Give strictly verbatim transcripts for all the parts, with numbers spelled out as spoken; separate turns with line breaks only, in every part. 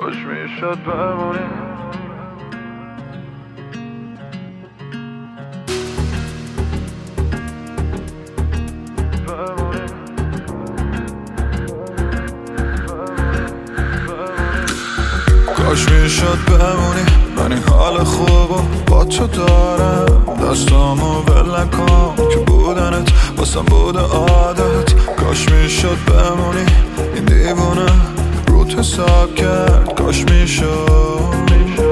کاش میشد بمونی. کاش میشد بمونی، من این حال خوبو با تو دارم. دستامو ول نکن که بودنت واسم بوده عادت. کاش میشد بمونی، این دیوونه روت حساب کرد. کاش میشد،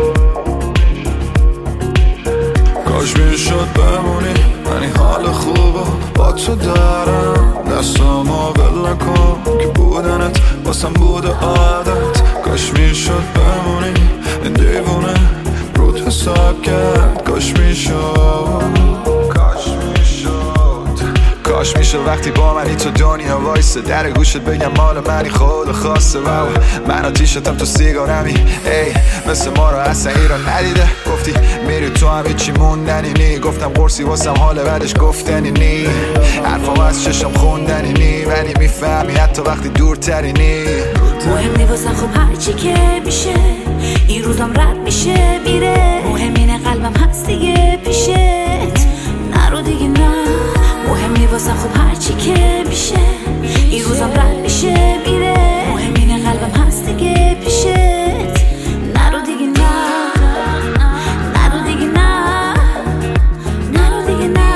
کاش میشد بمونی، من این حال خوبو با تو دارم. دستامو ول نکن که بودنت واسم بوده عادت. کاش میشد بمونی، این دیوونه روت حساب کرد. کاش میشد، کاش میشد، کاش میشد وقتی با منی تو دنیا وایسه. در گوشت بگم مال منی خود خواسته. و من آتیشتم تو سیگارمی، ای مثل ما رو اصلا ایران ندیده. گفتی میری تو هم هیچی موندنی نی. گفتم قرصی واسم حال بعدش گفتنی نی. حرفام از چشم خوندنی نی، ولی میفهمی حتی وقتی دورتری نی.
مهم نی واسم خب هرچی که میشه، این روزم رد میشه میره. مهم اینه قلبم هست دیگه پیشت، نرو دیگه نه. مهم نی واسم خب هرچی که میشه، این روزم رد میشه میره. مهم اینه قلبم هست دیگه پیشت، نرو دیگه نه. نرو دیگه نه، نرو دیگه نه،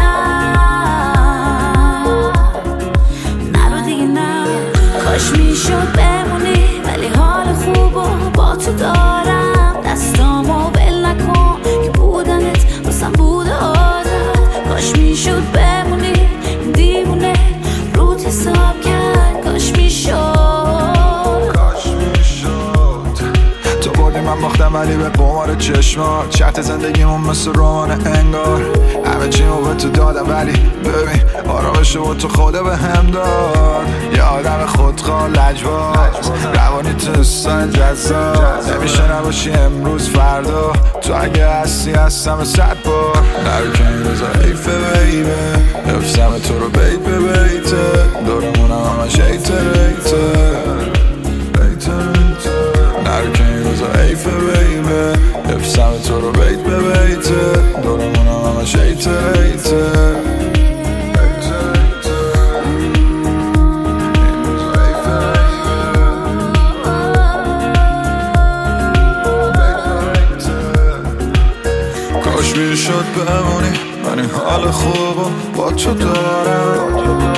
نرو دیگه نه. کاش میشد بمونی، ولی حال خوبو با تو دارم. دستامو ول نکن که بودنت واسم بوده عادت. کاش میشد بمونی، این دیوونه روت حساب کرد. کاش میشد،
کاش میشد. تو بردی من باختم ولی به قمار چشمات. شرط زندگیمون مثل رمان انگار. همه چیمو به تو دادم ولی ببین آرامشو تو خدا به هم داد. یه آدم خودخواه لجباز، روانی تو استایل جذاب. نمیشه نباشی امروز فردا، تو اگه هستی هستم صد بار. نرو که این روزا حیفه بیبه، حفظم تو رو بیت به بیته. دورمونم همش ایته ریته، نرو که این روزا حیفه بیبه، حفظم تو رو بیت به بیته. دورمونم همش ایته ریته. کاش میشد بمونی، من این حال خوبو با تو دارم.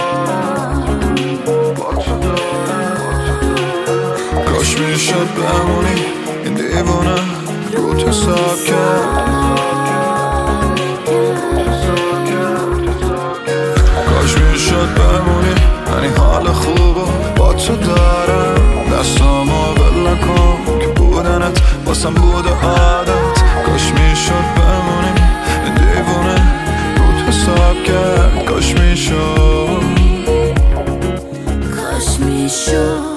کاش میشد بمونی، این دیوونه روت حساب کرد. کاش میشد بمونی، من این حال خوبو با تو دارم. دستامو ول نکن که بودنت واسم بوده عادت. کاش میشد بمونی، این دیوونه روت حساب کرد. کاش میشد،
کاش میشد.